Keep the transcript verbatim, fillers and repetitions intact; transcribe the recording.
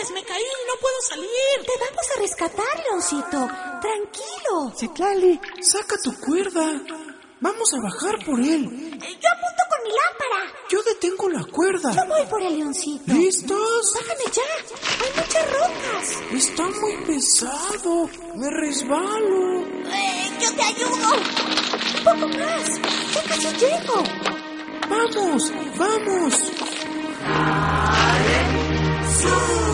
ayudes! ¡Me caí! ¡No puedo salir! Te vamos a rescatar, Leoncito. Tranquilo. Citlali, saca tu cuerda. Vamos a bajar por él. Yo apunto con mi lámpara. Yo detengo la cuerda. Yo voy por el Leoncito. ¿Listos? Bájame ya. Hay muchas rocas. Está muy pesado. Me resbalo. Eh, yo te ayudo. Un poco más. Ya casi llego. Vamos, vamos. ¡Sí!